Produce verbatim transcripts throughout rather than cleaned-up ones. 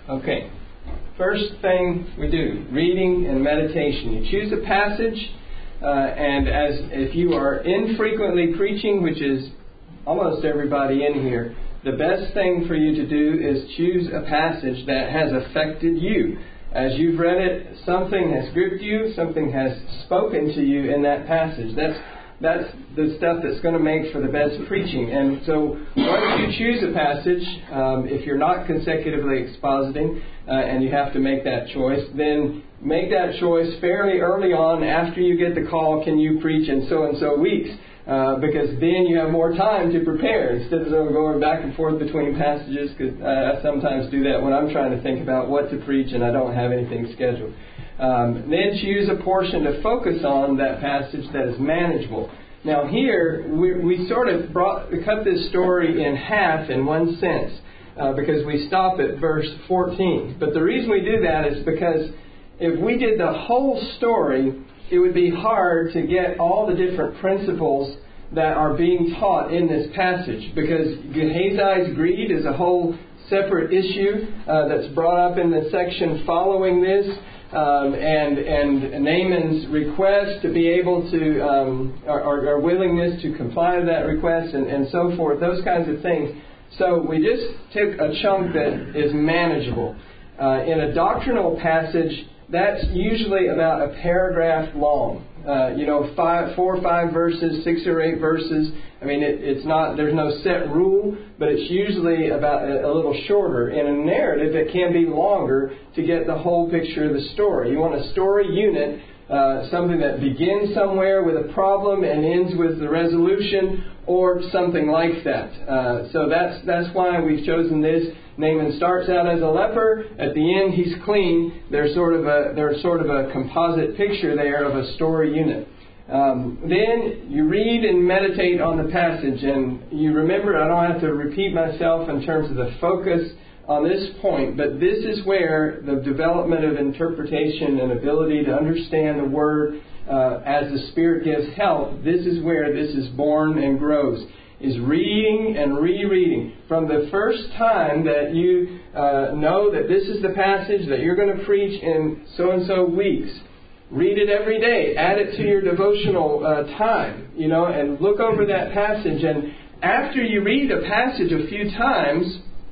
Okay. First thing we do, reading and meditation. You choose a passage, uh, and as if you are infrequently preaching, which is almost everybody in here, the best thing for you to do is choose a passage that has affected you. As you've read it, something has gripped you, something has spoken to you in that passage. That's That's the stuff that's going to make for the best preaching. And so once you choose a passage, um, if you're not consecutively expositing uh, and you have to make that choice, then make that choice fairly early on after you get the call, can you preach in so-and-so weeks? Uh, because then you have more time to prepare instead of going back and forth between passages. Because uh, I sometimes do that when I'm trying to think about what to preach and I don't have anything scheduled. Um, then choose a portion to focus on that passage that is manageable. Now here, we, we sort of brought, cut this story in half in one sense, uh, because we stop at verse fourteen. But the reason we do that is because if we did the whole story, it would be hard to get all the different principles that are being taught in this passage. Because Gehazi's greed is a whole separate issue uh, that's brought up in the section following this. Um, and and Naaman's request to be able to, um, our, our willingness to comply to that request and, and so forth, those kinds of things. So we just took a chunk that is manageable. Uh, in a doctrinal passage, that's usually about a paragraph long. Uh, you know, five, four or five verses, six or eight verses. I mean, it, it's not, there's no set rule, but it's usually about a, a little shorter. In a narrative, it can be longer to get the whole picture of the story. You want a story unit, uh, something that begins somewhere with a problem and ends with the resolution, or something like that. Uh, so that's that's why we've chosen this. Naaman starts out as a leper. At the end, he's clean. There's sort of a there's sort of a composite picture there of a story unit. Um, then you read and meditate on the passage, and you remember, I don't have to repeat myself in terms of the focus on this point, but this is where the development of interpretation and ability to understand the Word uh, as the Spirit gives help, this is where this is born and grows, is reading and rereading. From the first time that you uh, know that this is the passage that you're going to preach in so-and-so weeks, read it every day. Add it to your devotional uh, time, you know, and look over that passage. And after you read a passage a few times,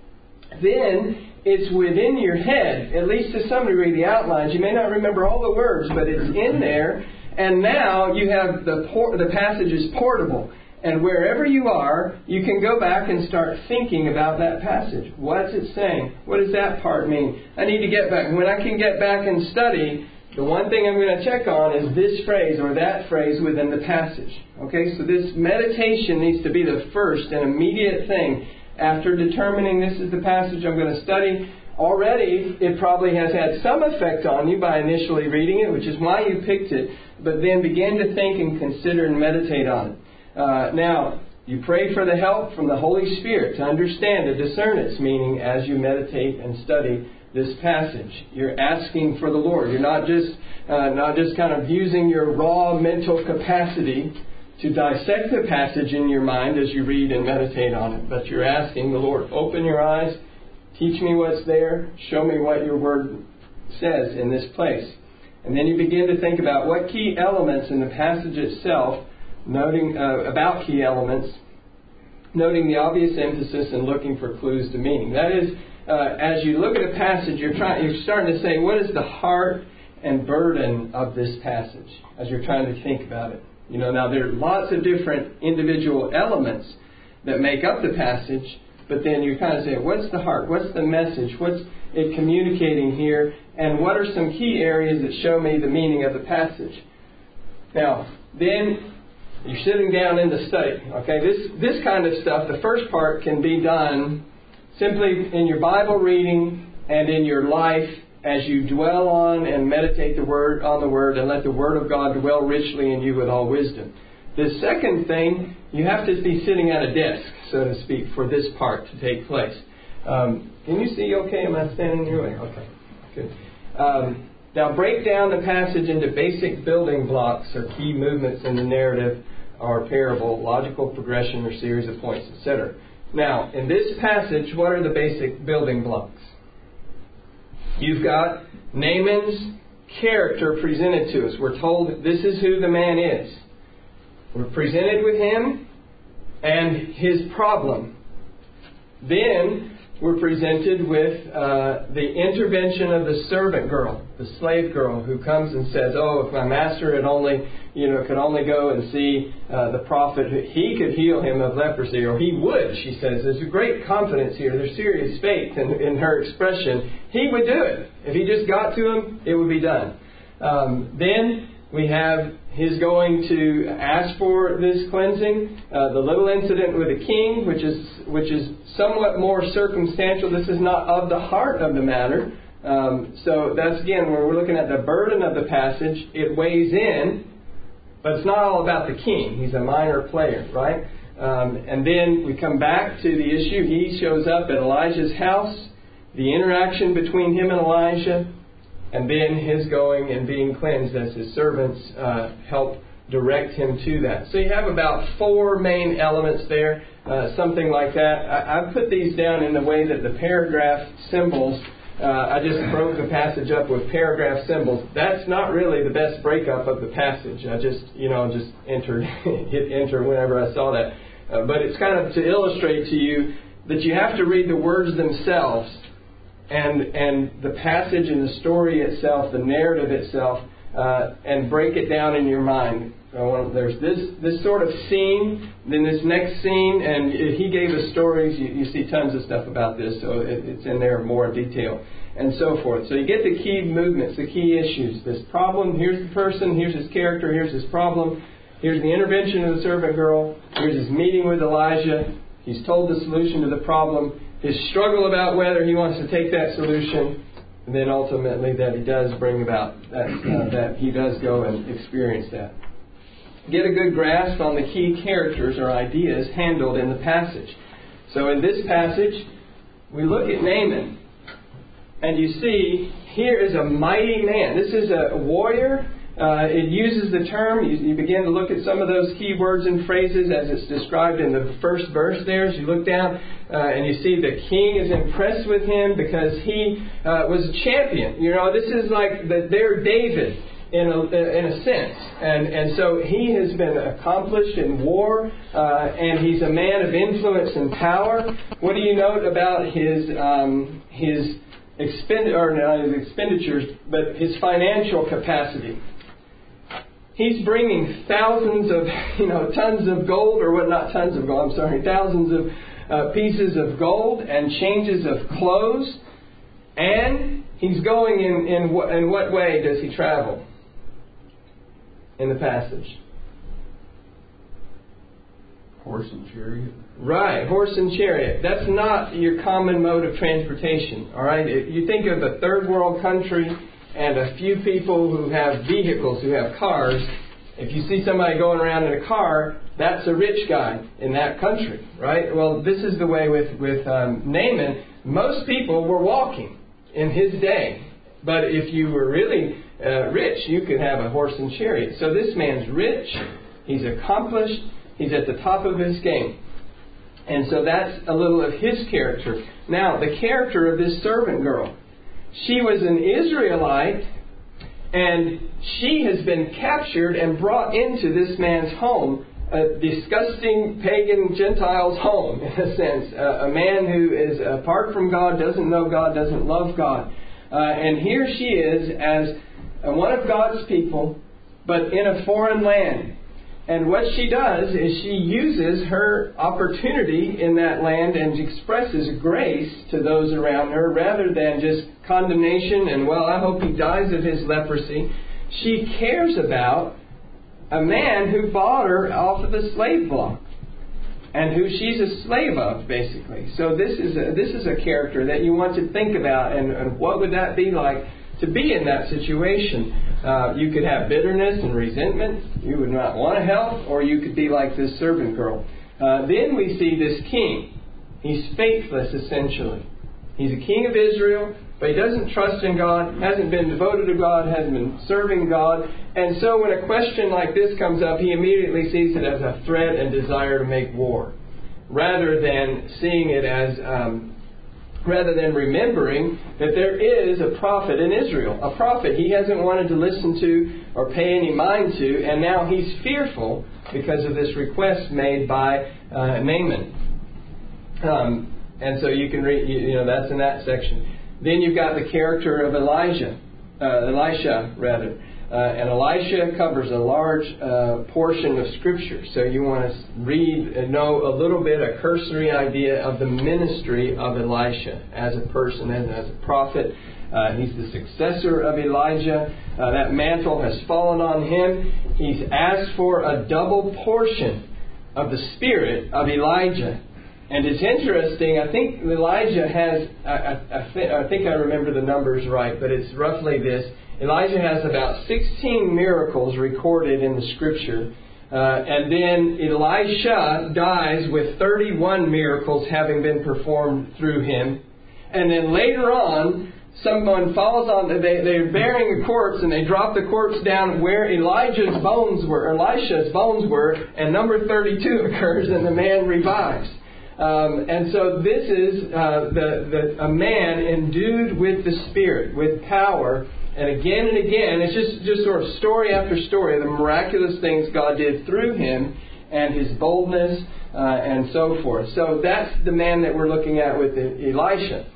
then it's within your head, at least to some degree, the outlines. You may not remember all the words, but it's in there. And now you have the por- the passage is portable. And wherever you are, you can go back and start thinking about that passage. What's it saying? What does that part mean? I need to get back. When I can get back and study, the one thing I'm going to check on is this phrase or that phrase within the passage. Okay, so this meditation needs to be the first and immediate thing. After determining this is the passage I'm going to study, already it probably has had some effect on you by initially reading it, which is why you picked it. But then begin to think and consider and meditate on it. Uh, now, you pray for the help from the Holy Spirit to understand and discern its meaning as you meditate and study this passage. You're asking for the Lord. You're not just uh, not just kind of using your raw mental capacity to dissect the passage in your mind as you read and meditate on it, but you're asking the Lord, open your eyes, teach me what's there, show me what your Word says in this place. And then you begin to think about what key elements in the passage itself, noting uh, about key elements, noting the obvious emphasis and looking for clues to meaning. That is, uh, as you look at a passage, you're trying, you're starting to say, what is the heart and burden of this passage as you're trying to think about it. You know, now there are lots of different individual elements that make up the passage, but then you're kind of saying, what's the heart? What's the message? What's it communicating here? And what are some key areas that show me the meaning of the passage? Now, then you're sitting down in the study. Okay, this this kind of stuff, the first part can be done simply in your Bible reading and in your life as you dwell on and meditate the word on the Word and let the Word of God dwell richly in you with all wisdom. The second thing, you have to be sitting at a desk, so to speak, for this part to take place. Um, can you see okay? Am I standing your way? Okay, good. Um, now break down the passage into basic building blocks or key movements in the narrative or parable, logical progression or series of points, et cetera. Now, in this passage, what are the basic building blocks? You've got Naaman's character presented to us. We're told that this is who the man is. We're presented with him and his problem. Then we're presented with uh, the intervention of the servant girl, the slave girl, who comes and says, "Oh, if my master had only, you know, could only go and see uh, the prophet, he could heal him of leprosy, or he would." She says, "There's a great confidence here. There's serious faith in, in her expression. He would do it. If he just got to him, it would be done." Um, then we have his going to ask for this cleansing. Uh, the little incident with the king, which is which is somewhat more circumstantial. This is not of the heart of the matter. Um, so that's, again, where we're looking at the burden of the passage. It weighs in, but it's not all about the king. He's a minor player, right? Um, and then we come back to the issue. He shows up at Elijah's house, the interaction between him and Elijah, and then his going and being cleansed as his servants uh, help direct him to that. So you have about four main elements there, uh, something like that. I, I've put these down in the way that the paragraph symbols, uh, I just broke the passage up with paragraph symbols. That's not really the best breakup of the passage. I just, you know, just entered, hit enter whenever I saw that. Uh, but it's kind of to illustrate to you that you have to read the words themselves and and the passage and the story itself, the narrative itself, uh, and break it down in your mind. Uh, there's this this sort of scene, then this next scene, and he gave us stories. You, you see tons of stuff about this, so it, it's in there more detail, and so forth. So you get the key movements, the key issues. This problem, here's the person, here's his character, here's his problem, here's the intervention of the servant girl, here's his meeting with Elijah, he's told the solution to the problem, his struggle about whether he wants to take that solution, and then ultimately that he does bring about, that, uh, that he does go and experience that. Get a good grasp on the key characters or ideas handled in the passage. So in this passage, we look at Naaman, and you see here is a mighty man. This is a warrior. Uh, it uses the term, you, you begin to look at some of those key words and phrases as it's described in the first verse there. As you look down uh, and you see the king is impressed with him because he uh, was a champion. You know, this is like the, their David in a, in a sense. And, and so he has been accomplished in war uh, and he's a man of influence and power. What do you note about his, um, his, expend- or not his expenditures, but his financial capacity? He's bringing thousands of, you know, tons of gold, or what, not tons of gold, I'm sorry, thousands of uh, pieces of gold and changes of clothes. And he's going in, in, what, in what way does he travel in the passage? Horse and chariot. Right, horse and chariot. That's not your common mode of transportation, all right? If you think of a third world country and a few people who have vehicles, who have cars, if you see somebody going around in a car, that's a rich guy in that country, right? Well, this is the way with, with um, Naaman. Most people were walking in his day. But if you were really uh, rich, you could have a horse and chariot. So this man's rich, he's accomplished, he's at the top of his game. And so that's a little of his character. Now, the character of this servant girl. She was an Israelite, and she has been captured and brought into this man's home, a disgusting pagan Gentile's home, in a sense. Uh, a man who is apart from God, doesn't know God, doesn't love God. Uh, and here she is as uh, one of God's people, but in a foreign land. And what she does is she uses her opportunity in that land and expresses grace to those around her rather than just condemnation and, well, I hope he dies of his leprosy. She cares about a man who bought her off of the slave block and who she's a slave of, basically. So this is a, this is a character that you want to think about, and, and what would that be like to be in that situation? Uh, you could have bitterness and resentment. You would not want to help, or you could be like this servant girl. Uh, then we see this king. He's faithless, essentially. He's a king of Israel, but he doesn't trust in God, hasn't been devoted to God, hasn't been serving God. And so when a question like this comes up, he immediately sees it as a threat and desire to make war, rather than seeing it as um, rather than remembering that there is a prophet in Israel. A prophet he hasn't wanted to listen to or pay any mind to, and now he's fearful because of this request made by uh, Naaman. Um, and so you can read, you, you know, that's in that section. Then you've got the character of Elijah, uh, Elisha rather. Uh, and Elisha covers a large uh, portion of Scripture. So you want to read and know a little bit, a cursory idea of the ministry of Elisha as a person and as a prophet. Uh, he's the successor of Elijah. Uh, that mantle has fallen on him. He's asked for a double portion of the spirit of Elijah. And it's interesting, I think Elijah has, I, I, I, th- I think I remember the numbers right, but it's roughly this. Elijah has about sixteen miracles recorded in the Scripture. Uh, and then Elisha dies with thirty-one miracles having been performed through him. And then later on, someone falls on, they, they're burying a corpse and they drop the corpse down where Elijah's bones were, Elisha's bones were, and number thirty-two occurs and the man revives. Um, and so this is uh, the, the a man endued with the Spirit, with power. And again and again, it's just, just sort of story after story of the miraculous things God did through him and his boldness uh, and so forth. So that's the man that we're looking at with Elisha.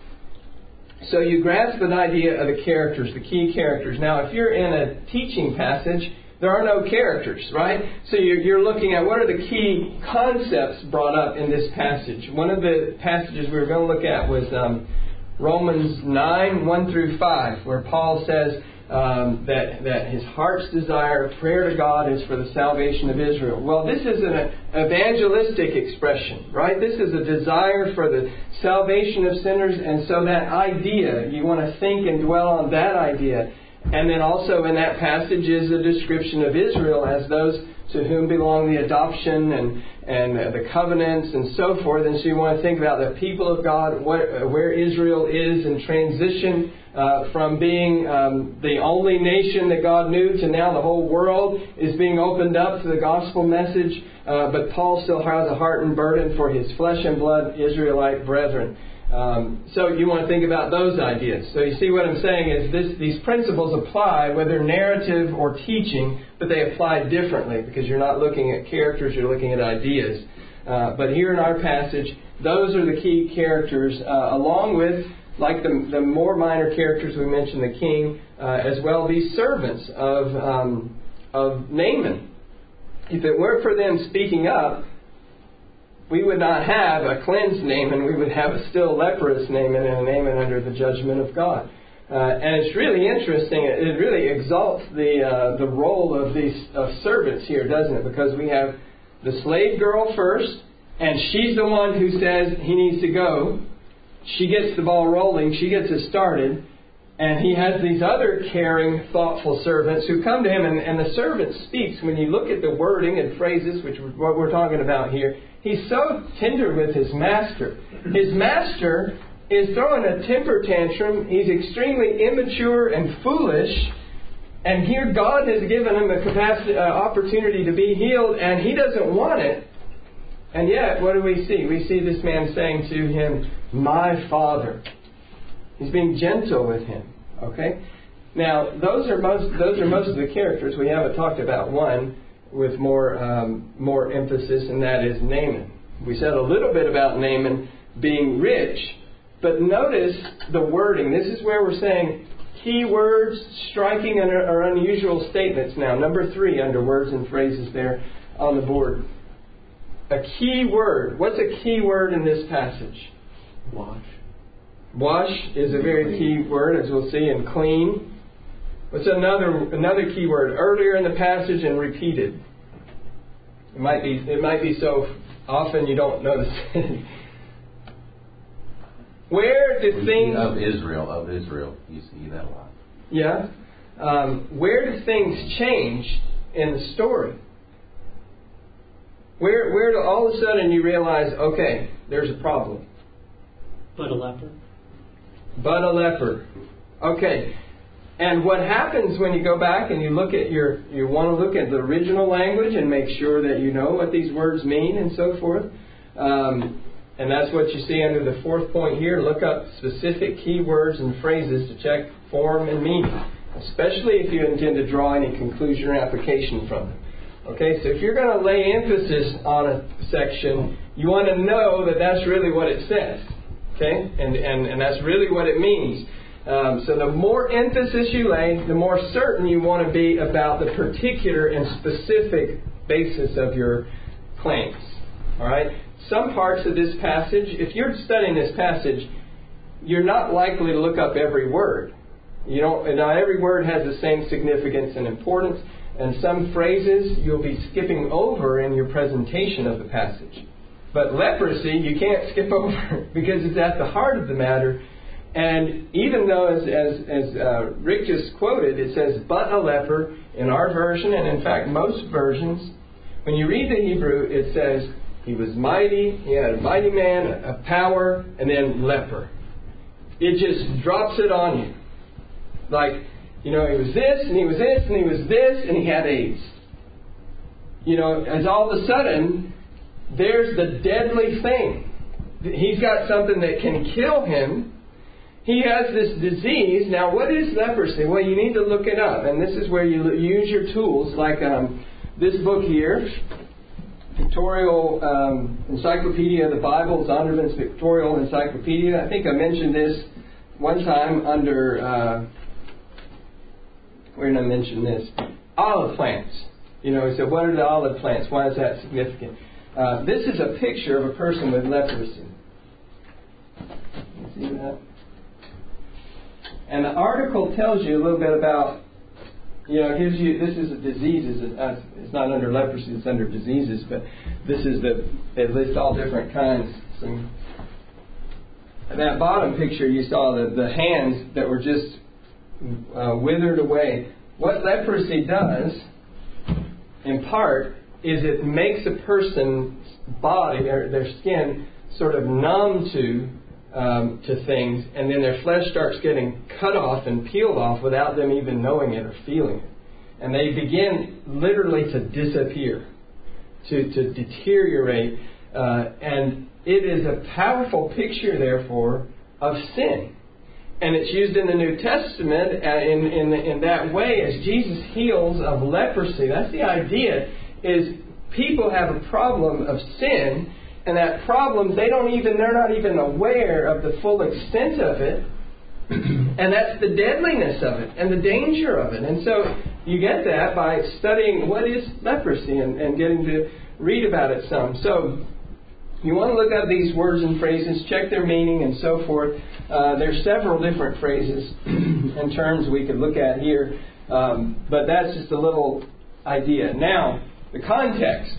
So you grasp an idea of the characters, the key characters. Now, if you're in a teaching passage, there are no characters, right? So you're, you're looking at what are the key concepts brought up in this passage. One of the passages we were going to look at was Um, Romans nine, one through five, where Paul says um, that, that his heart's desire, prayer to God is for the salvation of Israel. Well, this is an evangelistic expression, right? This is a desire for the salvation of sinners, and so that idea, you want to think and dwell on that idea. And then also in that passage is a description of Israel as those to whom belong the adoption and and the covenants and so forth. And so you want to think about the people of God, what, where Israel is in transition uh, from being um, the only nation that God knew to now the whole world is being opened up to the gospel message. Uh, but Paul still has a heart and burden for his flesh and blood Israelite brethren. Um, so you want to think about those ideas. So you see what I'm saying is this, these principles apply whether narrative or teaching, but they apply differently because you're not looking at characters, you're looking at ideas. Uh, but here in our passage, those are the key characters, uh, along with, like the, the more minor characters we mentioned, the king, uh, as well these servants of, um, of Naaman. If it weren't for them speaking up, we would not have a cleansed Naaman. We would have a still leprous Naaman and a Naaman under the judgment of God. Uh, and it's really interesting. It, it really exalts the uh, the role of these of servants here, doesn't it? Because we have the slave girl first, and she's the one who says he needs to go. She gets the ball rolling. She gets it started. And he has these other caring, thoughtful servants who come to him. And, and the servant speaks. When you look at the wording and phrases, which is what we're talking about here, he's so tender with his master. His master is throwing a temper tantrum. He's extremely immature and foolish. And here God has given him a capacity, uh, opportunity to be healed, and he doesn't want it. And yet, what do we see? We see this man saying to him, "My Father." He's being gentle with him. Okay? Now, those are most those are most of the characters. We haven't talked about one with more um, more emphasis, and that is Naaman. We said a little bit about Naaman being rich, but notice the wording. This is where we're saying key words, striking and or unusual statements. Now, number three under words and phrases there on the board. A key word. What's a key word in this passage? Wash. Wash is a very key word, as we'll see, and clean. What's another another key word? Earlier in the passage and repeated. It might be it might be so often you don't notice it. Where do things of Israel of Israel you see that a lot. Yeah. Um, where do things change in the story? Where where do all of a sudden you realize, okay, there's a problem? But a leper. But a leper. Okay. And what happens when you go back and you look at your, you want to look at the original language and make sure that you know what these words mean and so forth. Um, And that's what you see under the fourth point here. Look up specific key words and phrases to check form and meaning, especially if you intend to draw any conclusion or application from them. Okay, so if you're going to lay emphasis on a section, you want to know that that's really what it says. Okay, and, and, and that's really what it means. Um, so the more emphasis you lay, the more certain you want to be about the particular and specific basis of your claims. All right? Some parts of this passage, if you're studying this passage, you're not likely to look up every word. You don't. Now, every word has the same significance and importance, and some phrases you'll be skipping over in your presentation of the passage. But leprosy, you can't skip over because it's at the heart of the matter. And even though, as as, as uh, Rick just quoted, it says, but a leper in our version, and in fact most versions, when you read the Hebrew, it says, he was mighty, he had a mighty man, a power, and then leper. It just drops it on you. Like, you know, he was this, and he was this, and he was this, and he had AIDS. You know, as all of a sudden, there's the deadly thing. He's got something that can kill him. He has this disease. Now, what is leprosy? Well, you need to look it up. And this is where you use your tools, like um, this book here, Pictorial um, Encyclopedia of the Bible, Zondervan's Pictorial Encyclopedia. I think I mentioned this one time under, uh, where did I mention this? Olive plants. You know, he said, what are the olive plants? Why is that significant? Uh, this is a picture of a person with leprosy. You see that? And the article tells you a little bit about, you know, it gives you, this is a diseases. It's not under leprosy, it's under diseases, but this is the, they list all different kinds. So, in that bottom picture, you saw the, the hands that were just uh, withered away. What leprosy does, in part, is it makes a person's body, their, their skin, sort of numb to um, to things, and then their flesh starts getting cut off and peeled off without them even knowing it or feeling it. And they begin literally to disappear, to, to deteriorate. Uh, and it is a powerful picture, therefore, of sin. And it's used in the New Testament in, in, in that way as Jesus heals of leprosy. That's the idea, is people have a problem of sin, and that problem, they don't even, they're not even aware of the full extent of it. And that's the deadliness of it and the danger of it. And so you get that by studying what is leprosy and, and getting to read about it some. So you want to look up these words and phrases, check their meaning and so forth. Uh, there's several different phrases and terms we could look at here. Um, but that's just a little idea. Now, the context.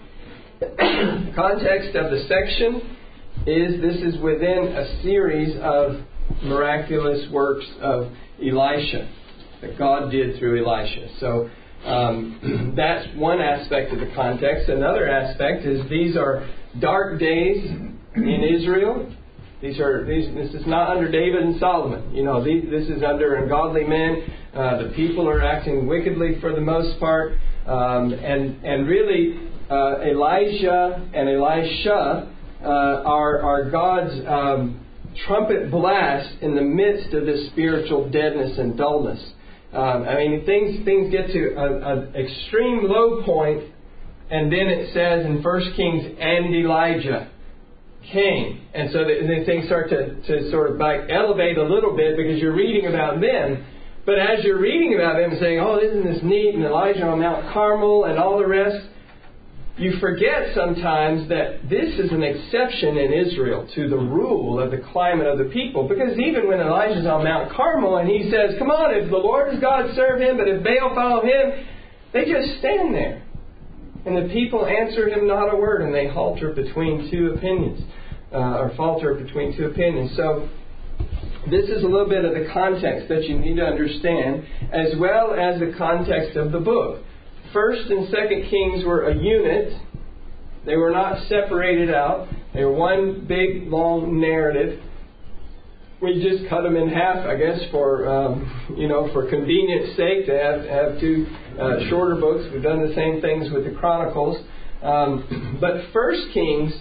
The context of the section is this is within a series of miraculous works of Elisha that God did through Elisha. So um, that's one aspect of the context. Another aspect is these are dark days in Israel. These are these. This is not under David and Solomon. You know, these, this is under ungodly men. Uh, the people are acting wickedly for the most part, um, and and really. Uh, Elijah and Elisha uh, are, are God's um, trumpet blast in the midst of this spiritual deadness and dullness. Um, I mean, things things get to an extreme low point, and then it says in First Kings, and Elijah came. And so the, then things start to, to sort of like elevate a little bit because you're reading about them. But as you're reading about them and saying, oh, isn't this neat, and Elijah on Mount Carmel and all the rest, you forget sometimes that this is an exception in Israel to the rule of the climate of the people. Because even when Elijah's on Mount Carmel and he says, come on, if the Lord is God, serve him, but if Baal, follow him, they just stand there. And the people answer him not a word, and they halter between two opinions, uh, or falter between two opinions. So this is a little bit of the context that you need to understand, as well as the context of the book. First and Second Kings were a unit. They were not separated out. They were one big, long narrative. We just cut them in half, I guess, for um, you know, for convenience sake, to have have two uh, shorter books. We've done the same things with the Chronicles. Um, but First Kings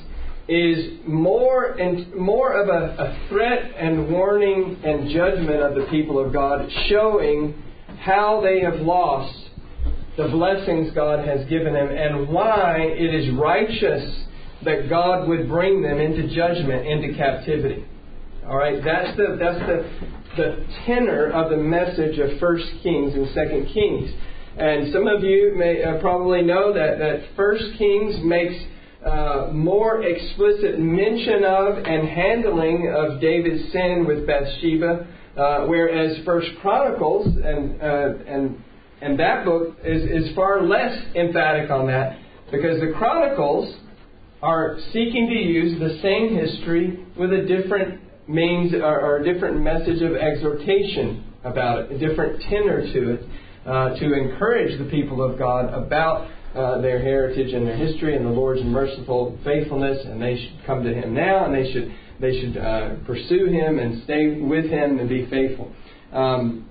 is more and more of a, a threat and warning and judgment of the people of God, showing how they have lost the blessings God has given them and why it is righteous that God would bring them into judgment, into captivity. All right, that's the that's the the tenor of the message of First Kings and Second Kings. And some of you may uh, probably know that that First Kings makes uh, more explicit mention of and handling of David's sin with Bathsheba, uh, whereas First Chronicles and uh, and and that book is is far less emphatic on that, because the Chronicles are seeking to use the same history with a different means or, or a different message of exhortation about it, a different tenor to it, uh, to encourage the people of God about uh, their heritage and their history and the Lord's merciful faithfulness, and they should come to Him now, and they should they should uh, pursue Him and stay with Him and be faithful. Um,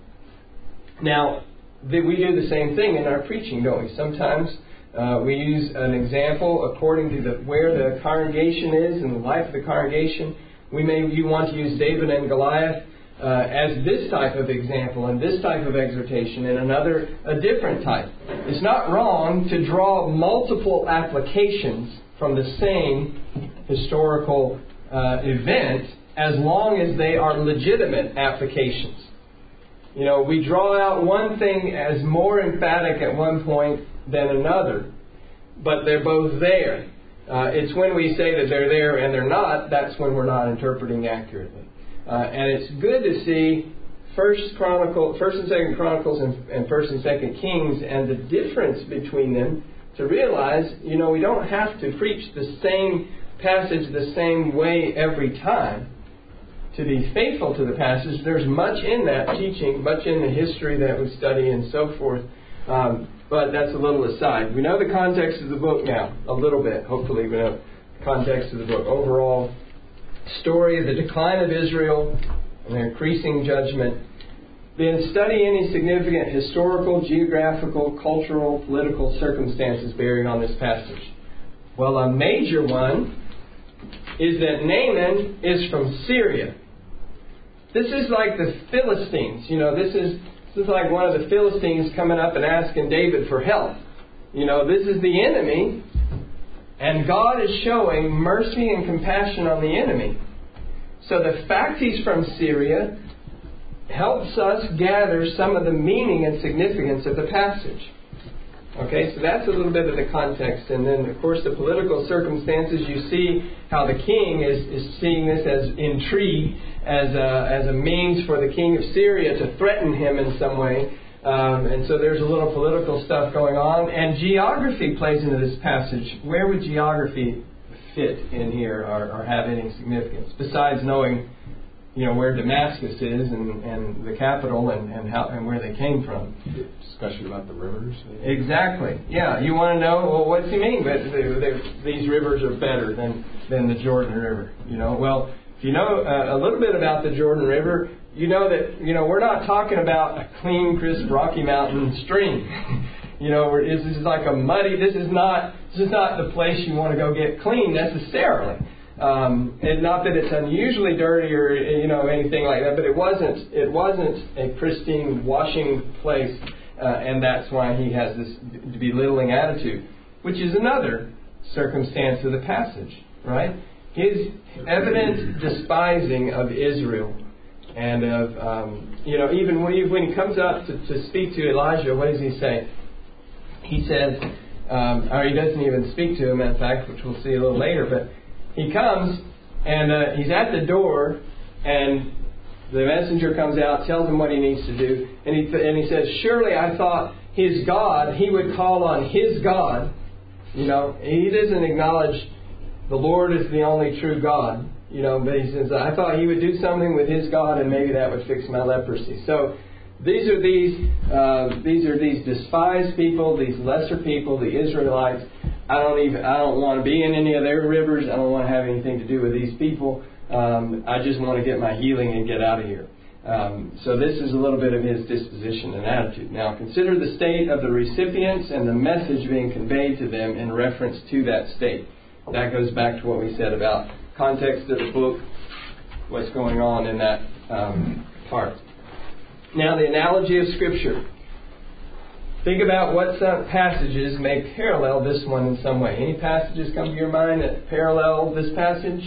now, the, we do the same thing in our preaching, don't we? Sometimes uh, we use an example according to the, where the congregation is and the life of the congregation. We may you want to use David and Goliath uh, as this type of example and this type of exhortation, and another a different type. It's not wrong to draw multiple applications from the same historical uh, event, as long as they are legitimate applications. You know, we draw out one thing as more emphatic at one point than another, but they're both there. Uh, it's when we say that they're there and they're not, that's when we're not interpreting accurately. Uh, and it's good to see First Chronicle, First and Second Chronicles and, and First and Second Kings and the difference between them, to realize, you know, we don't have to preach the same passage the same way every time to be faithful to the passage. There's much in that teaching, much in the history that we study and so forth. Um, But that's a little aside. We know the context of the book now, a little bit. Hopefully we know the context of the book. Overall story of the decline of Israel and their increasing judgment. Then study any significant historical, geographical, cultural, political circumstances bearing on this passage. Well, a major one is that Naaman is from Syria. This is like the Philistines. You know, this is... This is like one of the Philistines coming up and asking David for help. You know, this is the enemy, and God is showing mercy and compassion on the enemy. So the fact he's from Syria helps us gather some of the meaning and significance of the passage. Okay, so that's a little bit of the context. And then, of course, the political circumstances, you see how the king is, is seeing this as intrigue, as a, as a means for the king of Syria to threaten him in some way. Um, and so there's a little political stuff going on. And geography plays into this passage. Where would geography fit in here or, or have any significance, besides knowing, you know, where Damascus is and, and the capital and, and how and where they came from? Discussion about the rivers. Exactly. Yeah. You want to know, well, what's he mean? But they, they, these rivers are better than, than the Jordan River. You know, well, if you know uh, a little bit about the Jordan River, you know that, you know, we're not talking about a clean, crisp Rocky Mountain stream. You know, this is like a muddy. This is not. This is not the place you want to go get clean necessarily. Um, and not that it's unusually dirty or, you know, anything like that, but it wasn't. It wasn't a pristine washing place, uh, and that's why he has this belittling attitude, which is another circumstance of the passage, right? His evident despising of Israel, and of um, you know, even when he, when he comes up to, to speak to Elijah, what does he say? He says, um, or he doesn't even speak to him, in fact, which we'll see a little later, but he comes, and uh, he's at the door, and the messenger comes out, tells him what he needs to do, and he and he says, surely I thought his God, he would call on his God. You know, he doesn't acknowledge the Lord is the only true God. You know, but he says, I thought he would do something with his God, and maybe that would fix my leprosy. So these are these uh, these are these despised people, these lesser people, the Israelites. I don't even I don't want to be in any of their rivers. I don't want to have anything to do with these people. Um, I just want to get my healing and get out of here. Um, so this is a little bit of his disposition and attitude. Now consider the state of the recipients and the message being conveyed to them in reference to that state. That goes back to what we said about context of the book, what's going on in that um, part. Now, the analogy of Scripture. Think about what some passages may parallel this one in some way. Any passages come to your mind that parallel this passage?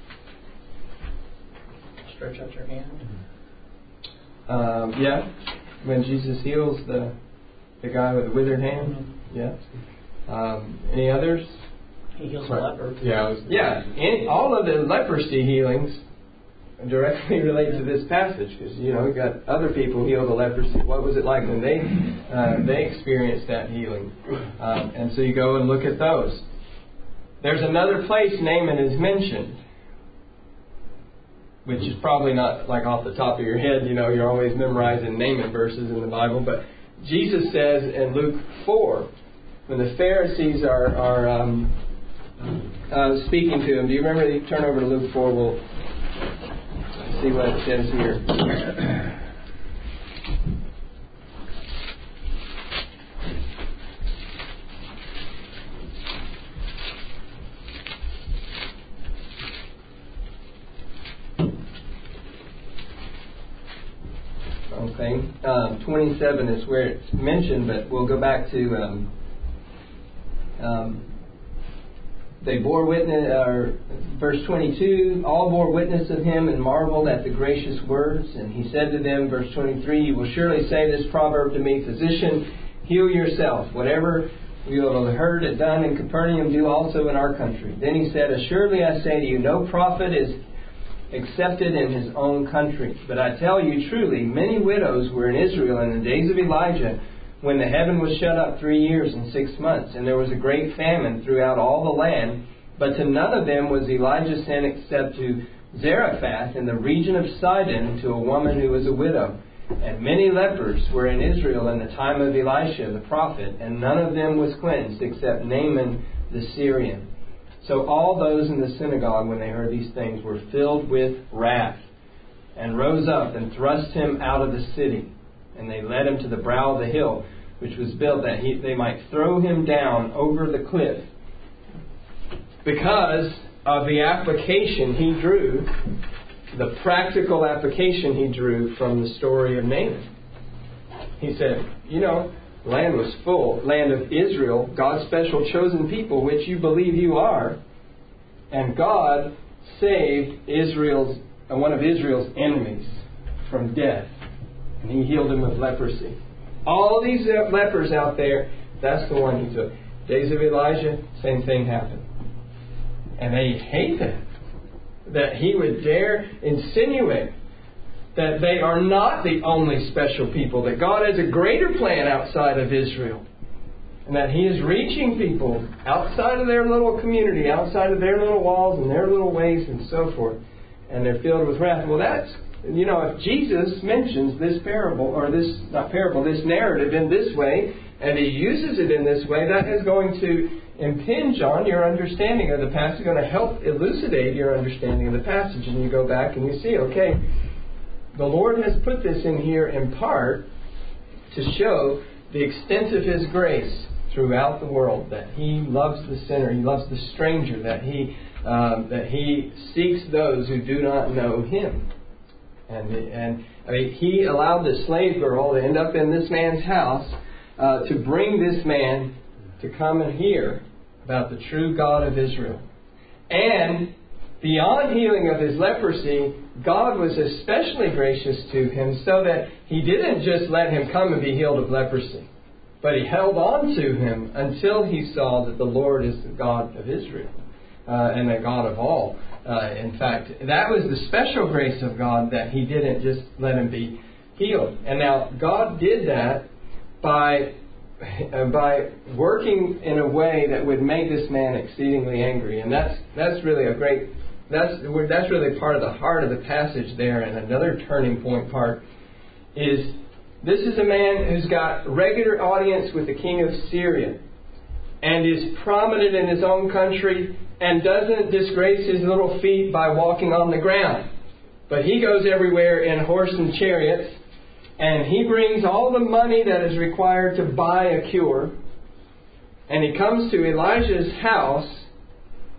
Stretch out your hand. Um, yeah, when Jesus heals the the guy with the withered hand. Mm-hmm. Yeah. Um, any others? He heals a leper. Yeah, I was, Yeah, any, all of the leprosy healings directly relate to this passage, because you know we got other people healed of leprosy. What was it like when they uh, they experienced that healing? Um, and so you go and look at those. There's another place Naaman is mentioned, which is probably not like off the top of your head. You know, you're always memorizing Naaman verses in the Bible, but Jesus says in Luke four, when the Pharisees are are um, uh, speaking to him. Do you remember? You turn over to Luke four. We'll see what it says here. Okay, um, twenty-seven is where it's mentioned, but we'll go back to um, um, they bore witness, or verse twenty-two, all bore witness of him and marveled at the gracious words. And he said to them, verse twenty-three, you will surely say this proverb to me, physician, heal yourself. Whatever you have heard it done in Capernaum, do also in our country. Then he said, assuredly I say to you, no prophet is accepted in his own country. But I tell you truly, many widows were in Israel in the days of Elijah, when the heaven was shut up three years and six months, and there was a great famine throughout all the land. But to none of them was Elijah sent except to Zarephath in the region of Sidon, to a woman who was a widow. And many lepers were in Israel in the time of Elisha the prophet, and none of them was cleansed except Naaman the Syrian. So all those in the synagogue, when they heard these things, were filled with wrath, and rose up and thrust him out of the city. And they led him to the brow of the hill, which was built that he, they might throw him down over the cliff. Because of the application he drew, the practical application he drew from the story of Naaman. He said, you know, the land was full, land of Israel, God's special chosen people, which you believe you are. And God saved Israel's uh, one of Israel's enemies from death. And he healed him of leprosy. All these lepers out there, that's the one he took. Days of Elijah, same thing happened. And they hate that. That he would dare insinuate that they are not the only special people. That God has a greater plan outside of Israel. And that he is reaching people outside of their little community, outside of their little walls and their little ways and so forth. And they're filled with wrath. Well, that's... You know, if Jesus mentions this parable, or this, not parable, this narrative in this way, and he uses it in this way, that is going to impinge on your understanding of the passage, going to help elucidate your understanding of the passage. And you go back and you see, okay, the Lord has put this in here in part to show the extent of his grace throughout the world, that he loves the sinner, he loves the stranger, that he, um, that he seeks those who do not know him. And, and I mean, he allowed the slave girl to end up in this man's house uh, to bring this man to come and hear about the true God of Israel. And beyond healing of his leprosy, God was especially gracious to him so that he didn't just let him come and be healed of leprosy, but he held on to him until he saw that the Lord is the God of Israel uh, and the God of all. Uh, in fact, that was the special grace of God, that he didn't just let him be healed. And now God did that by uh, by working in a way that would make this man exceedingly angry. And that's that's really a great that's that's really part of the heart of the passage there. And another turning point part is this is a man who's got regular audience with the king of Syria and is prominent in his own country, and doesn't disgrace his little feet by walking on the ground. But he goes everywhere in horse and chariots, and he brings all the money that is required to buy a cure. And he comes to Elijah's house,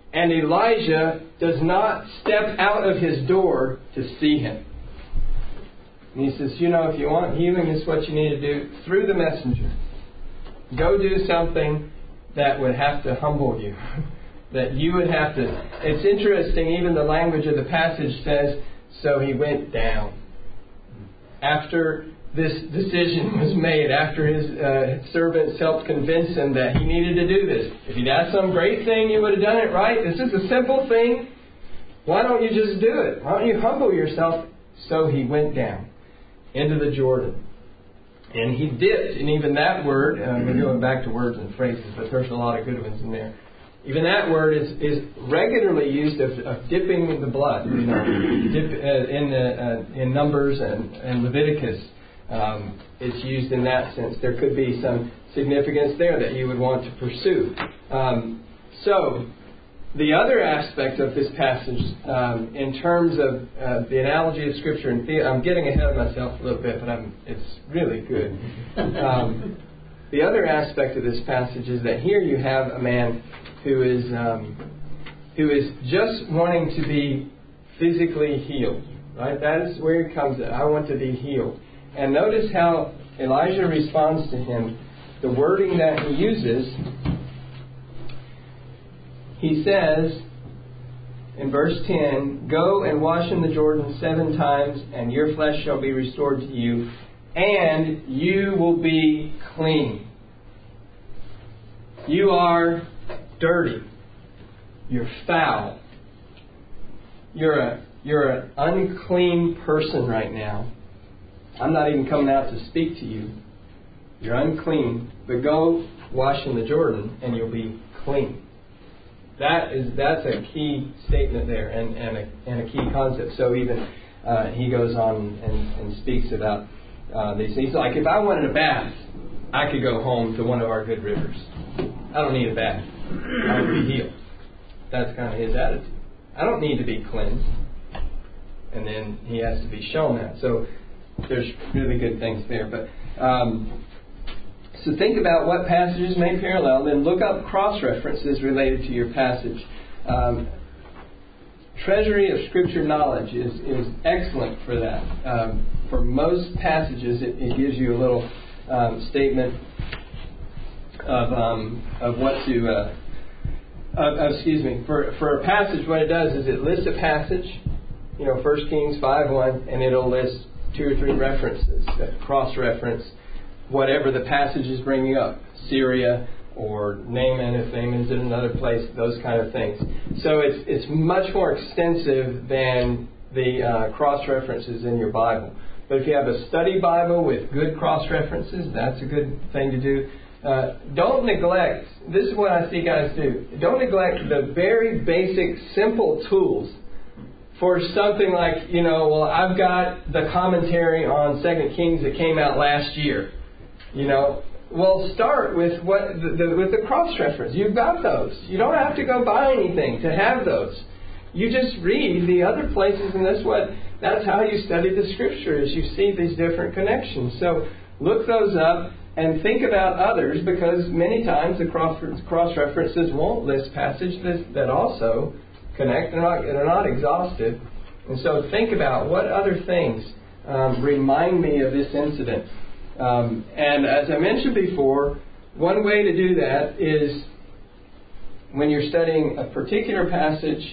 And Elijah does not step out of his door to see him. And he says, you know, if you want healing, this is what you need to do through the messenger. Go do something that would have to humble you. That you would have to... It's interesting, even the language of the passage says, so he went down. After this decision was made, after his uh, servants helped convince him that he needed to do this. If he'd asked some great thing, you would have done it, right? This is a simple thing. Why don't you just do it? Why don't you humble yourself? So he went down into the Jordan. And he dipped, and even that word, uh, we're going back to words and phrases, but there's a lot of good ones in there. Even that word is, is regularly used of, of dipping in the blood. You know, dip, uh, in the, uh, in Numbers and, and Leviticus, um, it's used in that sense. There could be some significance there that you would want to pursue. Um, so, the other aspect of this passage, um, in terms of uh, the analogy of Scripture and the- I'm getting ahead of myself a little bit, but I'm, it's really good. Um, the other aspect of this passage is that here you have a man who is um, who is just wanting to be physically healed. Right? That is where it comes at. I want to be healed. And notice how Elijah responds to him. The wording that he uses, he says in verse ten, go and wash in the Jordan seven times, and your flesh shall be restored to you, and you will be clean. You are dirty. You're foul. You're a you're an unclean person right now. I'm not even coming out to speak to you. You're unclean, but go wash in the Jordan and you'll be clean. That is that's a key statement there, and and a, and a key concept. So even uh, he goes on and, and speaks about uh, these things. Like if I wanted a bath, I could go home to one of our good rivers. I don't need a bath. I would be healed. That's kind of his attitude. I don't need to be cleansed. And then he has to be shown that. So there's really good things there. But um, so think about what passages may parallel. Then look up cross-references related to your passage. Um, treasury of Scripture knowledge is, is excellent for that. Um, for most passages, it, it gives you a little um, statement of um, of what to... Uh, uh, excuse me. For, for a passage, what it does is it lists a passage, you know, First Kings five one, and it'll list two or three references that cross-reference whatever the passage is bringing up. Syria or Naaman, if Naaman's in another place, those kind of things. So it's it's much more extensive than the uh, cross-references in your Bible. But if you have a study Bible with good cross-references, that's a good thing to do. Uh, don't neglect, this is what I see guys do, don't neglect the very basic, simple tools for something like, you know, well, I've got the commentary on Second Kings that came out last year. You know, well, start with what the, the, with the cross-reference. You've got those. You don't have to go buy anything to have those. You just read the other places, and that's what that's how you study the Scripture, is you see these different connections. So look those up and think about others, because many times the cross-references won't list passages that also connect. They're not, they're not exhaustive. And so think about what other things um, remind me of this incident. Um, and as I mentioned before, one way to do that is when you're studying a particular passage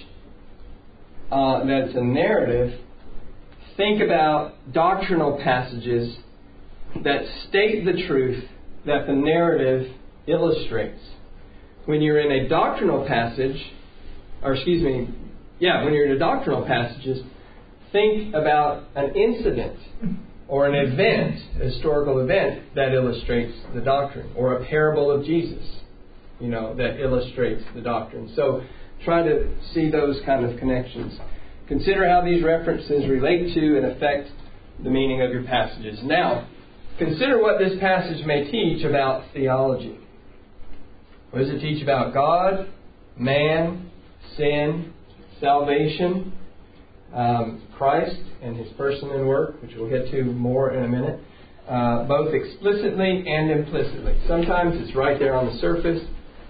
uh, that's a narrative, think about doctrinal passages that state the truth that the narrative illustrates. When you're in a doctrinal passage, or excuse me, yeah, when you're in a doctrinal passages, think about an incident or an event, a historical event that illustrates the doctrine, or a parable of Jesus, you know, that illustrates the doctrine. So try to see those kind of connections. Consider how these references relate to and affect the meaning of your passages. Now, consider what this passage may teach about theology. What does it teach about God, man, sin, salvation, um, Christ and His person and work, which we'll get to more in a minute, uh, both explicitly and implicitly. Sometimes it's right there on the surface.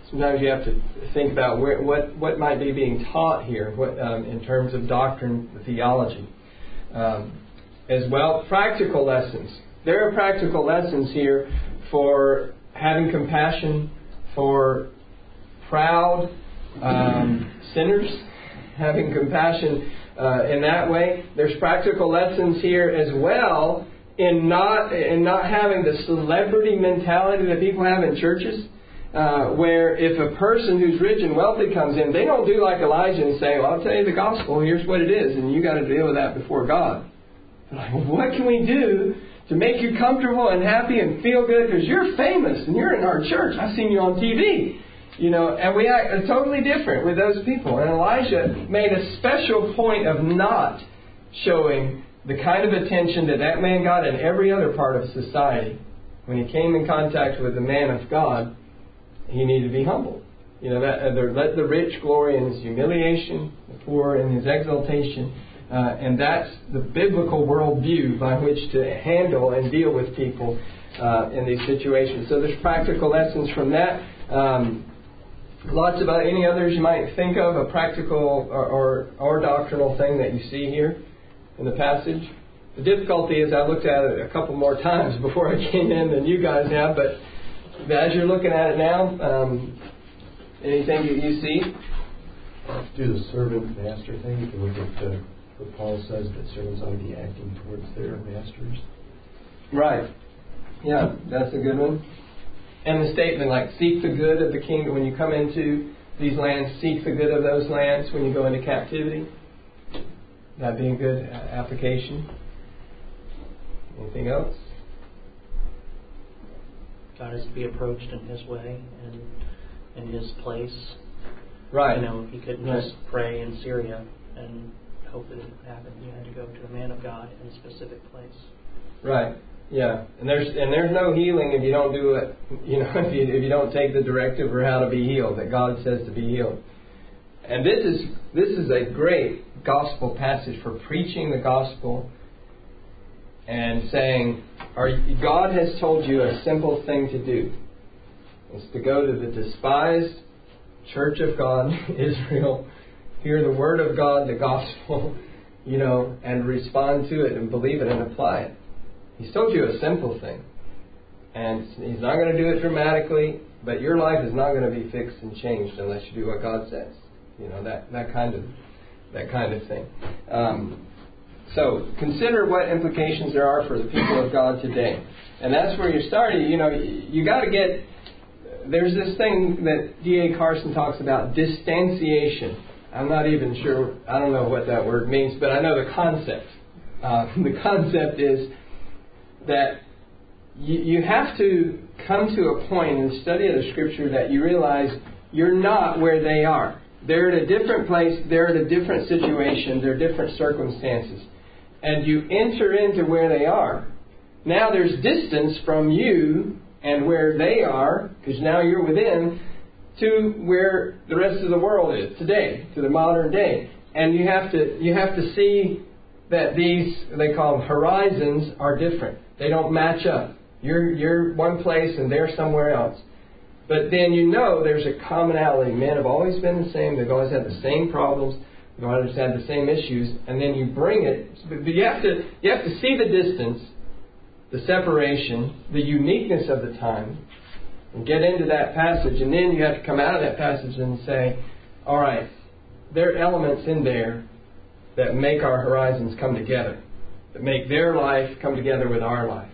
sometimes you have to think about where, what what might be being taught here, what um, in terms of doctrine, theology, um, as well. Practical lessons. There are practical lessons here for having compassion for proud um, sinners, having compassion uh, in that way. There's practical lessons here as well in not in not having the celebrity mentality that people have in churches, uh, where if a person who's rich and wealthy comes in, they don't do like Elijah and say, well, I'll tell you the gospel, here's what it is, and you got to deal with that before God. Like, well, what can we do to make you comfortable and happy and feel good because you're famous and you're in our church. I've seen you on T V. You know, and we act totally different with those people. And Elijah made a special point of not showing the kind of attention that that man got in every other part of society. When he came in contact with the man of God, he needed to be humble. You know, that, uh, let the rich glory in his humiliation, the poor in his exaltation. Uh, and that's the biblical worldview by which to handle and deal with people uh, in these situations. So there's practical lessons from that. Um, lots about any others you might think of, a practical or, or, or doctrinal thing that you see here in the passage. The difficulty is I looked at it a couple more times before I came in than you guys have, but as you're looking at it now, um, anything that you see? Do the servant-master thing. You can look at uh, what Paul says that servants ought to be acting towards their masters. Right. Yeah, that's a good one. And the statement like, seek the good of the kingdom. When you come into these lands, seek the good of those lands when you go into captivity. That being a good application. Anything else? God is to be approached in His way and in His place. Right. You know, you couldn't Right. just pray in Syria and hope that it would happen. You had to go to the man of God in a specific place. Right. Yeah. And there's and there's no healing if you don't do it. You know, if you if you don't take the directive for how to be healed that God says to be healed. And this is this is a great gospel passage for preaching the gospel and saying, "Are God has told you a simple thing to do. It's to go to the despised church of God, Israel, hear the word of God, the gospel, you know, and respond to it and believe it and apply it. He's told you a simple thing. And He's not going to do it dramatically, but your life is not going to be fixed and changed unless you do what God says. You know, that, that kind of that kind of thing. Um, so consider what implications there are for the people of God today. And that's where you're starting. You know, you got to get... There's this thing that D A Carson talks about, distanciation. I'm not even sure, I don't know what that word means, but I know the concept. Uh, the concept is that you, you have to come to a point in the study of the Scripture that you realize you're not where they are. They're at a different place, they're at a different situation, they're different circumstances. And you enter into where they are. Now there's distance from you and where they are, because now you're within, to where the rest of the world is today, to the modern day. And you have to you have to see that these, they call them horizons, are different. They don't match up. You're you're one place and they're somewhere else. But then you know there's a commonality. Men have always been the same. They've always had the same problems. They've always had the same issues. And then you bring it. But you have to you have to see the distance, the separation, the uniqueness of the time, and get into that passage. And then you have to come out of that passage and say, all right, there are elements in there that make our horizons come together, that make their life come together with our life.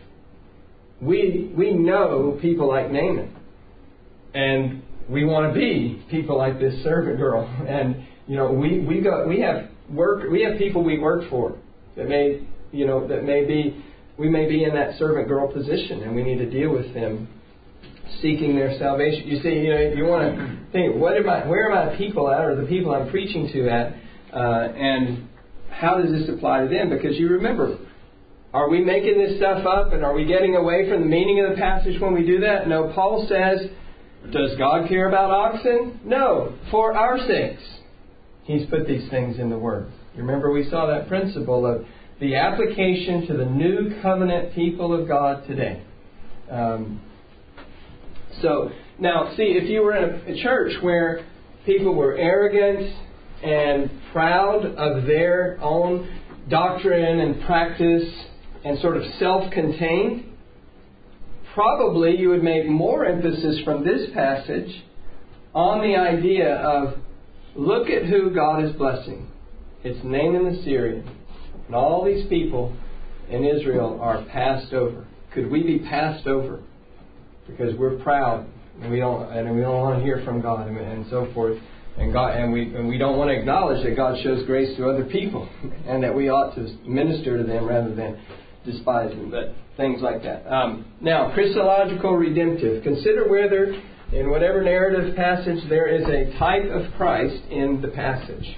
We we know people like Naaman, and we want to be people like this servant girl. And you know, we we go we have work we have people we work for that may you know that may be we may be in that servant girl position, and we need to deal with them, seeking their salvation. You see, you know, you want to think, what am I? Where are my people at, or the people I'm preaching to at, uh, and how does this apply to them? Because you remember, are we making this stuff up, and are we getting away from the meaning of the passage when we do that? No, Paul says, does God care about oxen? No, for our sakes, He's put these things in the Word. You remember we saw that principle of the application to the new covenant people of God today. Um, So, now, see, if you were in a, a church where people were arrogant and proud of their own doctrine and practice and sort of self-contained, probably you would make more emphasis from this passage on the idea of, look at who God is blessing. It's Naaman the Syrian. And all these people in Israel are passed over. Could we be passed over because we're proud and we don't and we don't want to hear from God and, and so forth, and God and we and we don't want to acknowledge that God shows grace to other people and that we ought to minister to them rather than despise them, but things like that. Um, now, Christological redemptive. Consider whether in whatever narrative passage there is a type of Christ in the passage.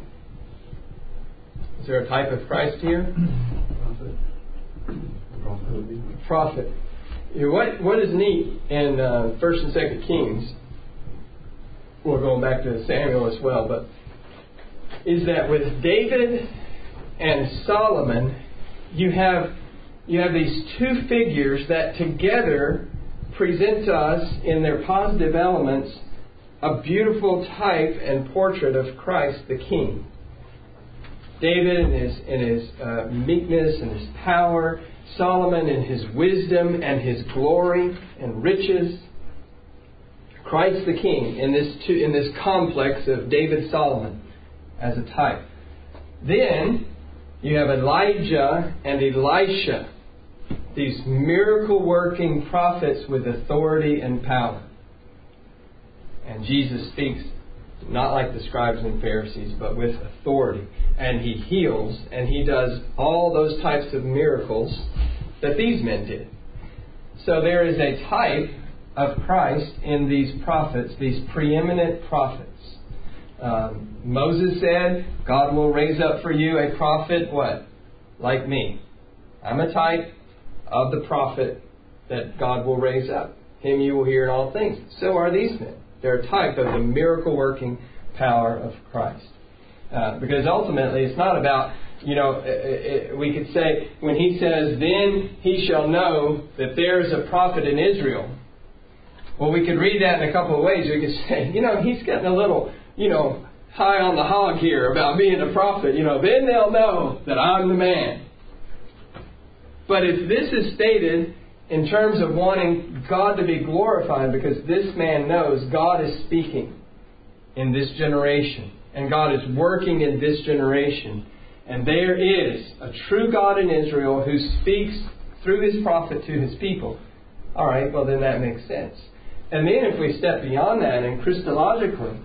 Is there a type of Christ here? Prophet. Prophet. You know, what what is neat in uh, First and Second Kings, we're going back to Samuel as well, but is that with David and Solomon, you have you have these two figures that together present to us in their positive elements a beautiful type and portrait of Christ the King. David in his in his uh, meekness and his power, Solomon in his wisdom and his glory and riches. Christ the King in this two, in this complex of David Solomon as a type. Then you have Elijah and Elisha, these miracle working prophets with authority and power. And Jesus speaks not like the scribes and Pharisees, but with authority. And He heals, and He does all those types of miracles that these men did. So there is a type of Christ in these prophets, these preeminent prophets. Um, Moses said, God will raise up for you a prophet, what? Like me. I'm a type of the prophet that God will raise up. Him you will hear in all things. So are these men. They're a type of the miracle-working power of Christ. Uh, because ultimately it's not about, you know, it, it, we could say when He says, then he shall know that there is a prophet in Israel. Well, we could read that in a couple of ways. We could say, you know, He's getting a little, you know, high on the hog here about being a prophet. You know, then they'll know that I'm the man. But if this is stated in terms of wanting God to be glorified, because this man knows God is speaking in this generation, and God is working in this generation, and there is a true God in Israel who speaks through His prophet to His people. All right, well then that makes sense. And then if we step beyond that and Christologically,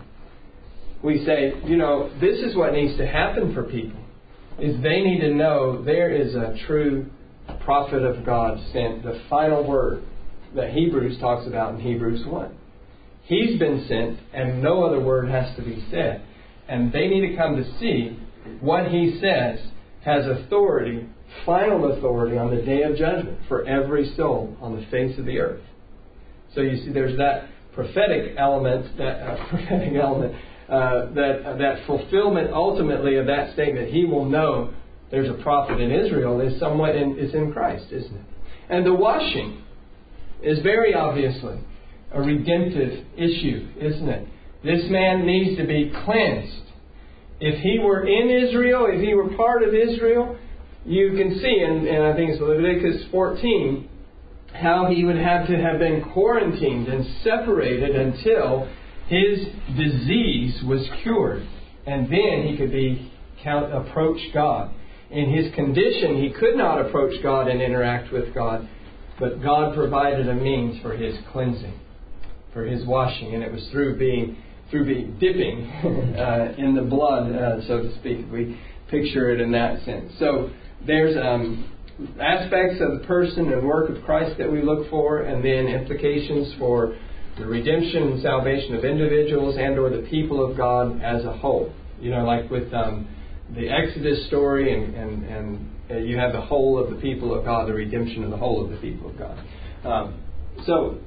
we say, you know, this is what needs to happen for people, is they need to know there is a true prophet of God sent, the final word that Hebrews talks about in Hebrews one. He's been sent and no other word has to be said. And they need to come to see what He says has authority, final authority on the day of judgment for every soul on the face of the earth. So you see there's that prophetic element, that uh, prophetic element, uh, that uh, that fulfillment ultimately of that statement. He will know there's a prophet in Israel is somewhat in, is in Christ, isn't it? And the washing is very obviously a redemptive issue, isn't it? This man needs to be cleansed. If he were in Israel, if he were part of Israel, you can see, and, and I think it's Leviticus fourteen, how he would have to have been quarantined and separated until his disease was cured. And then he could be count, approach God. In his condition, he could not approach God and interact with God, but God provided a means for his cleansing, for his washing, and it was through being through being dipping uh, in the blood, uh, so to speak. We picture it in that sense. So there's um, aspects of the person and work of Christ that we look for, and then implications for the redemption and salvation of individuals and or the people of God as a whole. You know, like with um, the Exodus story, and, and, and uh, you have the whole of the people of God, the redemption of the whole of the people of God. Um, so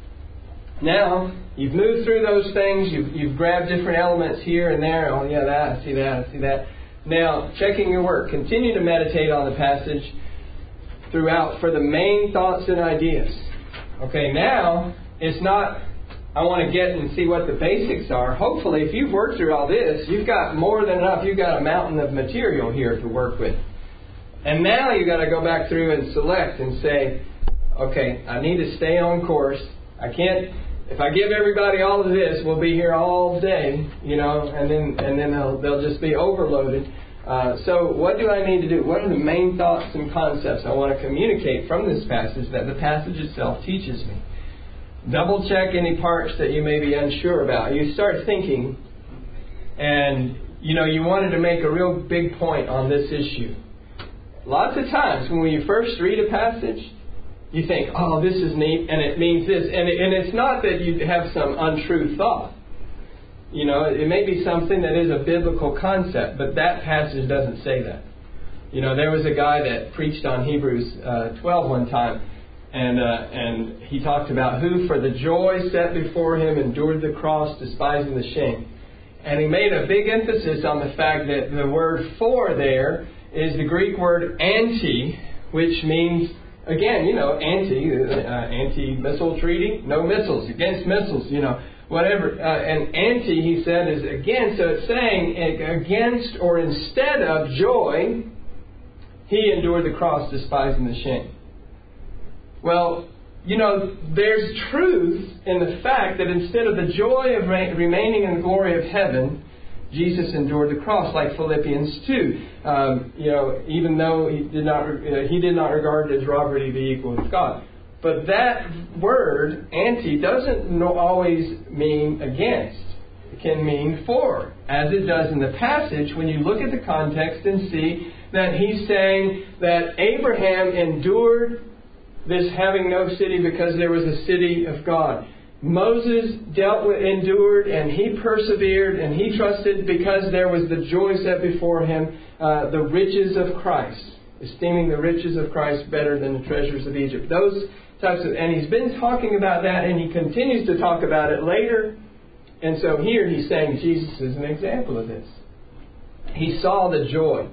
now you've moved through those things. You've, you've grabbed different elements here and there. Oh, yeah, that, I see that, I see that. Now, checking your work. Continue to meditate on the passage throughout for the main thoughts and ideas. Okay, now it's not, I want to get and see what the basics are. Hopefully, if you've worked through all this, you've got more than enough. You've got a mountain of material here to work with. And now you've got to go back through and select and say, okay, I need to stay on course. I can't, if I give everybody all of this, we'll be here all day, you know, and then and then they'll, they'll just be overloaded. Uh, so what do I need to do? What are the main thoughts and concepts I want to communicate from this passage that the passage itself teaches me? Double check any parts that you may be unsure about. You start thinking, and you know, you wanted to make a real big point on this issue. Lots of times when you first read a passage, you think, oh, this is neat, and it means this. And, it, and it's not that you have some untrue thought. You know, it may be something that is a biblical concept, but that passage doesn't say that. You know, there was a guy that preached on Hebrews uh, twelve one time, and uh, and he talked about who for the joy set before him endured the cross, despising the shame. And he made a big emphasis on the fact that the word for there is the Greek word anti, which means, again, you know, anti, uh, anti-missile treaty, no missiles, against missiles, you know. Whatever, uh, and anti, he said, is against. So it's saying against or instead of joy, he endured the cross, despising the shame. Well, you know, there's truth in the fact that instead of the joy of re- remaining in the glory of heaven, Jesus endured the cross, like Philippians two. Um, you know, even though he did not, uh, he did not regard it as robbery to be equal with God. But that word, anti, doesn't no, always mean against. It can mean for, as it does in the passage when you look at the context and see that he's saying that Abraham endured this having no city because there was a city of God. Moses dealt with, endured, and he persevered, and he trusted because there was the joy set before him, uh, the riches of Christ, esteeming the riches of Christ better than the treasures of Egypt. Those types of, and he's been talking about that, and he continues to talk about it later. And so here he's saying Jesus is an example of this. He saw the joy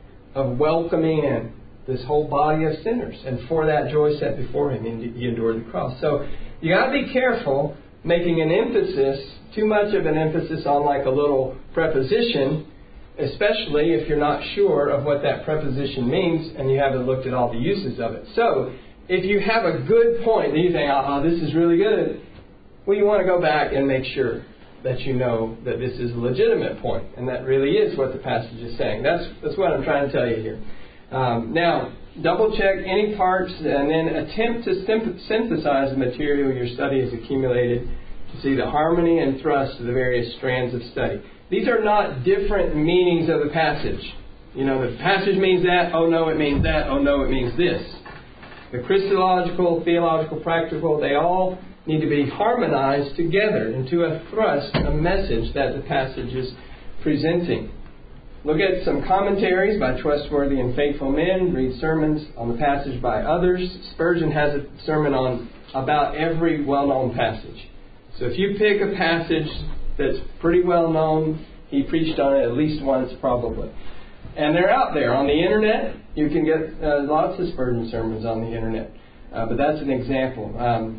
of welcoming in this whole body of sinners, and for that joy set before him, he endured the cross. So you got to be careful making an emphasis, too much of an emphasis on like a little preposition, especially if you're not sure of what that preposition means and you haven't looked at all the uses of it. So if you have a good point and you think, ah, this is really good, well, you want to go back and make sure that you know that this is a legitimate point, and that really is what the passage is saying. That's that's what I'm trying to tell you here. Um, now, double check any parts and then attempt to synthesize the material your study has accumulated to see the harmony and thrust of the various strands of study. These are not different meanings of the passage. You know, the passage means that, oh no, it means that, oh no, it means this. The Christological, theological, practical, they all need to be harmonized together into a thrust, a message that the passage is presenting. Look at some commentaries by trustworthy and faithful men. Read sermons on the passage by others. Spurgeon has a sermon on about every well-known passage. So if you pick a passage that's pretty well known, he preached on it at least once probably. And they're out there on the internet. You can get uh, lots of Spurgeon sermons on the internet. Uh, but that's an example. Um,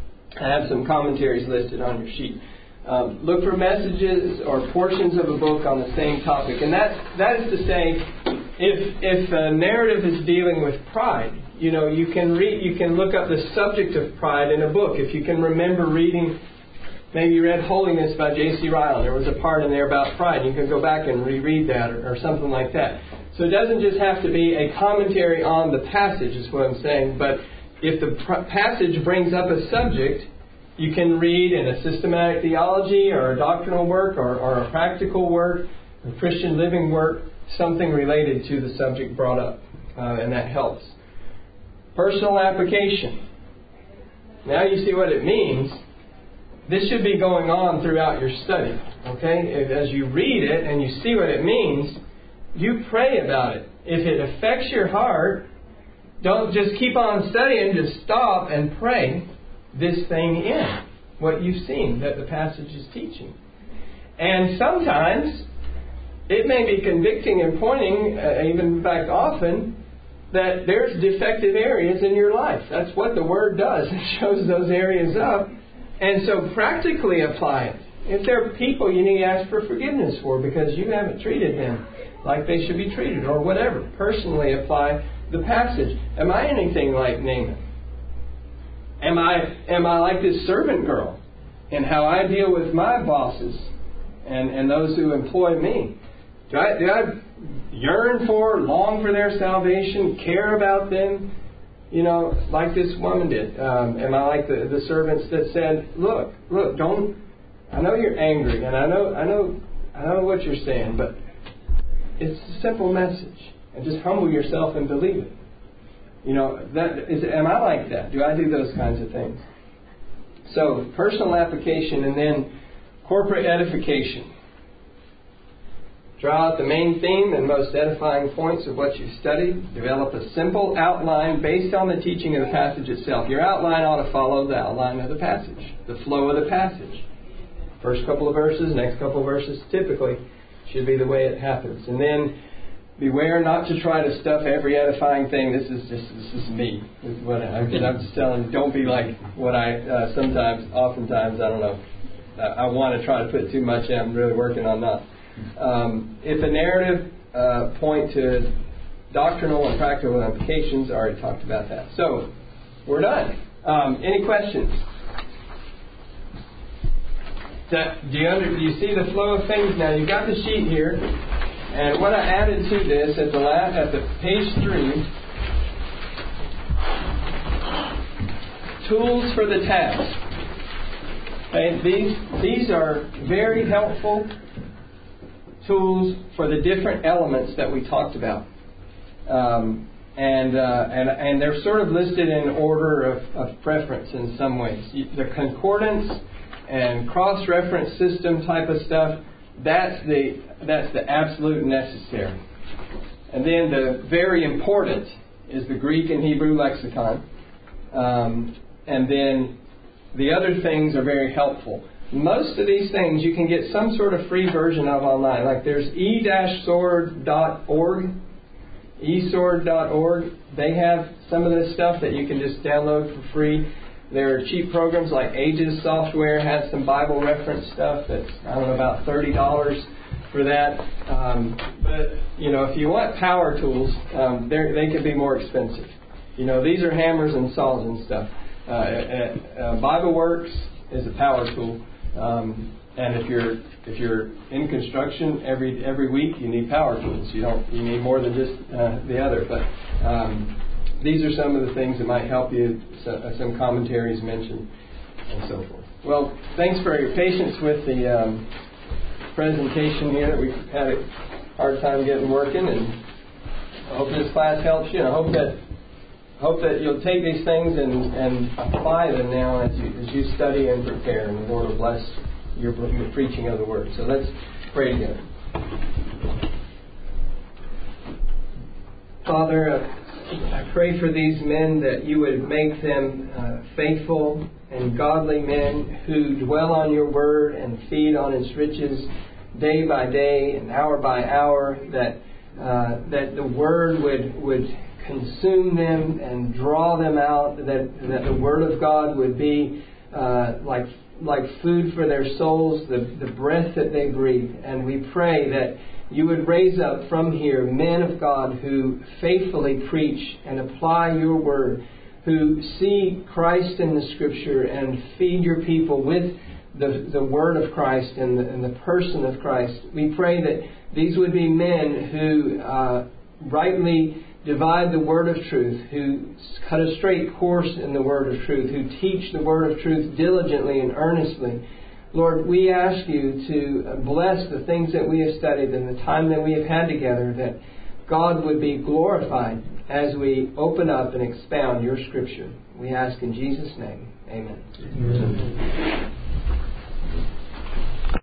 I have some commentaries listed on your sheet. Um, look for messages or portions of a book on the same topic. And that that is to say, if if a narrative is dealing with pride, you know, you can read, you can look up the subject of pride in a book. If you can remember reading, maybe you read Holiness by J C Ryle. There was a part in there about pride. You can go back and reread that or, or something like that. So it doesn't just have to be a commentary on the passage, is what I'm saying. But if the pr- passage brings up a subject, you can read in a systematic theology or a doctrinal work or, or a practical work, a Christian living work, something related to the subject brought up. Uh, and that helps. Personal application. Now you see what it means. This should be going on throughout your study. Okay? If, as you read it and you see what it means, you pray about it. If it affects your heart, don't just keep on studying, just stop and pray this thing in, what you've seen that the passage is teaching. And sometimes it may be convicting and pointing, uh, even in fact often, that there's defective areas in your life. That's what the Word does. It shows those areas up And so practically apply it. If there are people you need to ask for forgiveness for because you haven't treated them like they should be treated or whatever, personally apply the passage. Am I anything like Naaman? Am I am I like this servant girl in how I deal with my bosses and, and those who employ me? Do I, do I yearn for, long for their salvation, care about them? You know, like this woman did. Um, am I like the, the servants that said, look, look, don't, I know you're angry and I know, I know, I know what you're saying, but it's a simple message. And just humble yourself and believe it. You know, that is, am I like that? Do I do those kinds of things? So, personal application and then corporate edification. Draw out the main theme and most edifying points of what you've studied. Develop a simple outline based on the teaching of the passage itself. Your outline ought to follow the outline of the passage, the flow of the passage. First couple of verses, next couple of verses, typically should be the way it happens. And then beware not to try to stuff every edifying thing. This is just this is me. This is what I, I'm just telling. Don't be like what I uh, sometimes, oftentimes, I don't know. Uh, I want to try to put too much in. I'm really working on that. Um, if a narrative uh, point to doctrinal and practical implications, I already talked about that. So we're done. Um, any questions? That, do you under, do you see the flow of things now? You've got the sheet here. And what I added to this at the last, at the page three, tools for the task. Okay, these these are very helpful tools for the different elements that we talked about, um, and uh, and and they're sort of listed in order of, of preference in some ways. The concordance and cross-reference system type of stuff. That's the that's the absolute necessary. And then the very important is the Greek and Hebrew lexicon. Um, and then the other things are very helpful. Most of these things you can get some sort of free version of online. Like there's e sword dot org, e sword dot org. They have some of this stuff that you can just download for free. There are cheap programs like Aegis Software has some Bible reference stuff that's, I don't know, about thirty dollars for that. Um, but, you know, if you want power tools, um, they can be more expensive. You know, these are hammers and saws and stuff. Uh, uh, uh, BibleWorks is a power tool. Um, and if you're if you're in construction every every week, you need power tools. You don't you need more than just uh, the other. But um, these are some of the things that might help you. So, uh, some commentaries mentioned, and so forth. Well, thanks for your patience with the um, presentation here. We've had a hard time getting working, and I hope this class helps you. And I hope that hope that you'll take these things and, and apply them now as you as you study and prepare, and the Lord will bless your, your preaching of the Word. So let's pray together. Father, uh, I pray for these men that you would make them uh, faithful and godly men who dwell on your word and feed on its riches day by day and hour by hour, that uh, that the word would would consume them and draw them out, that that the word of God would be uh, like like food for their souls, the, the breath that they breathe. And we pray that you would raise up from here men of God who faithfully preach and apply your word, who see Christ in the Scripture and feed your people with the, the word of Christ and the, and the person of Christ. We pray that these would be men who uh, rightly divide the word of truth, who cut a straight course in the word of truth, who teach the word of truth diligently and earnestly. Lord, we ask you to bless the things that we have studied and the time that we have had together, that God would be glorified as we open up and expound your Scripture. We ask in Jesus' name. Amen. Amen.